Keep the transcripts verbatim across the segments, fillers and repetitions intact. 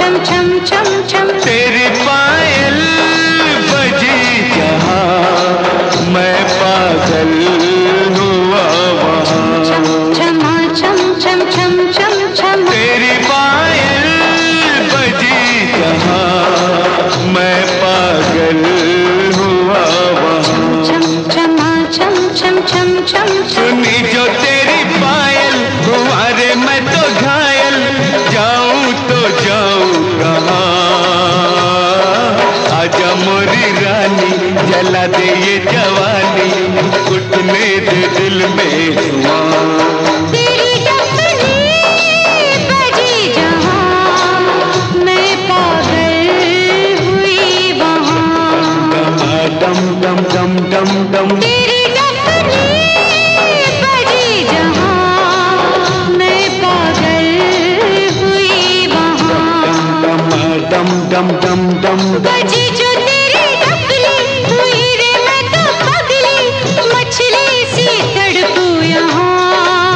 छम छम छम छम। तेरी पायल बजी जहाँ मैं पागल हुआ वहाँ। छमा छम छम छम छम छम। तेरी पायल बजी जहाँ मैं पागल हुआ वहाँ। छमा छम छम छम छम। सुनी जो तेरी पायल तुम्हारे मैं तो घायल, जाऊं तो जाऊं कहाँ। आजा मोरी रानी जला दे ये जवानी, उठने दे दिल में धुआं। तेरी डफली बजी जहाँ मैं पागल हुई वहाँ। दम दम दम दम दम। तेरी डफली बजी जहाँ मैं पागल हुई वहाँ। दम दम दम दम बजी जो तेरी डफली हुई रे मैं तो पगली, मछली सी तड़पूं यहाँ।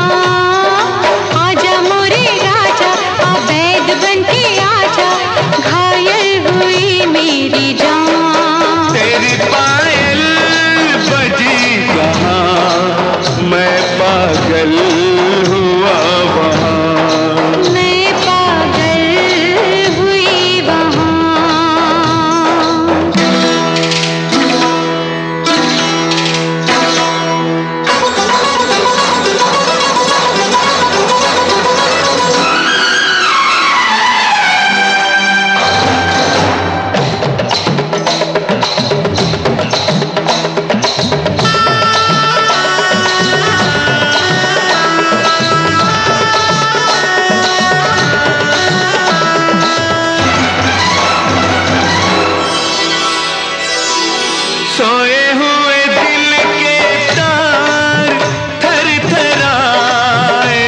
आजा मोरे राजा अवैध बनके आजा, घायल हुई मेरी जान। तेरी पायल बजी जहाँ मैं पागल हुआ वहाँ। मैं पागल हुई वहाँ। सोए हुए दिल के तार थर थराए,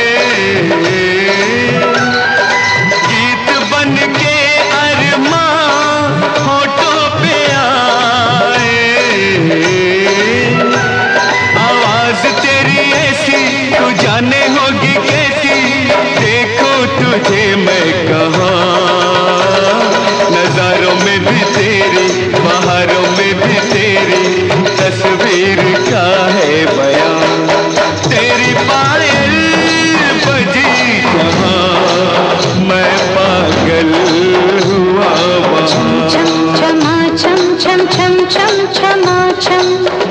गीत बन के अरमां होठों पे आए। आवाज तेरी ऐसी तू जाने होगी कैसी, देखो तुझे मैं कहाँ। नजारों में भी तेरी, बहारों में भी तेरी तस्वीर का है बयान। तेरी पायल बजी जहाँ मैं पागल हुआ वहाँ। छमा छम छम छम छम छमा छम।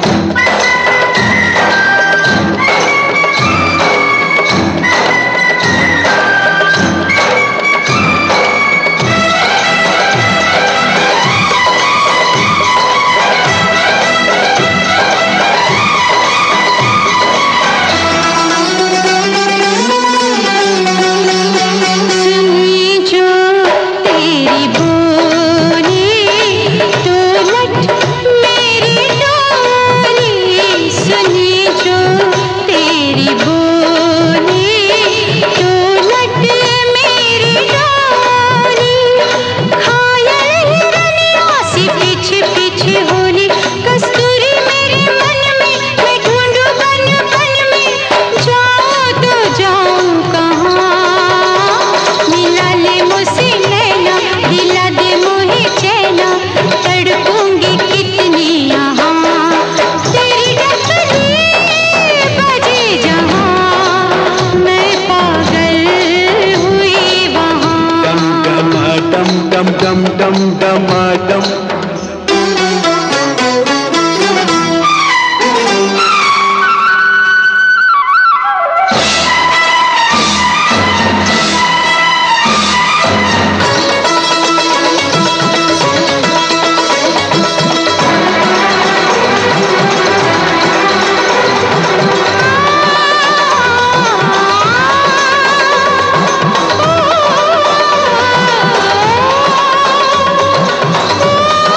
सुनी जो तेरी बोली तो लट मेरी डोली। सुनी जो तेरी बोली तो लट मेरी डोली। घायल हिरनियों सी पीछे पीछे होली, कस्तूरी मेरे मन में मैं ढूंढूं बन बन में। जाऊं तो जाऊं कहाँ, मिला ले मुझसे नैना, दिला दे मोहे चैना, तड़पूंगी कितनी यहाँ। तेरी डफली बजी जहाँ मैं पागल हुई वहाँ। दम दम दम दम दम दम। ओ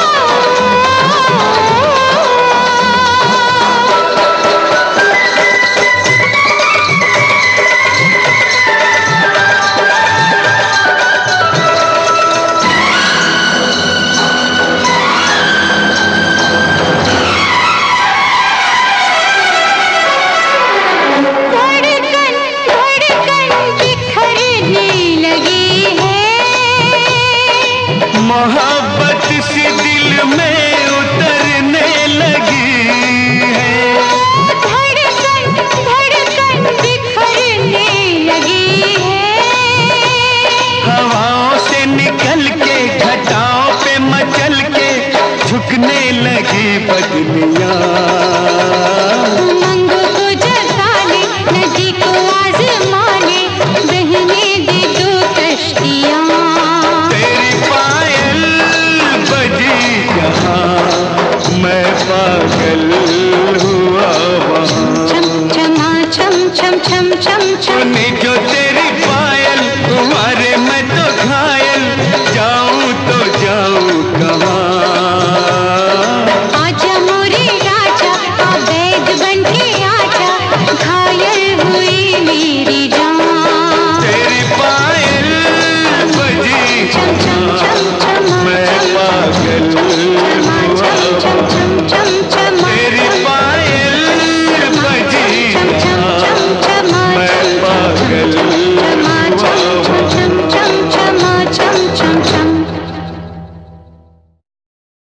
मोहब्बत सी दिल में